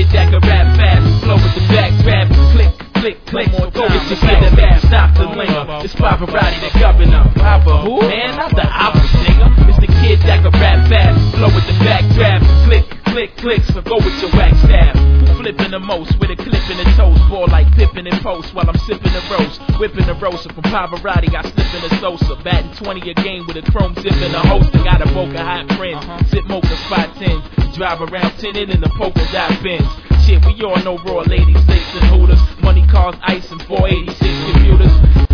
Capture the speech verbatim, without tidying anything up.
kid that can rap fast, flow with the backdraft, click, click, click. Go get your kid that fast, stop the linger. It's Pavarotti, the governor. Papa who? Man, not the opera singer. It's the kid that can rap fast, flow with the backdraft, click, click, click. So go with your wax stab. Who flipping the most with a clip in the toes, ball like Pippin in post while I'm sipping the roast, whipping the roaster from Pavarotti. I slip in the Sosa, batting twenty a game with a chrome zip in the holster. Got a Boca hot friends, sip mocha spot tens, drive around tinted in the polka dot Benz. Shit, we all know raw ladies, steaks and hooters, money cars, ice and four eighty-six computers.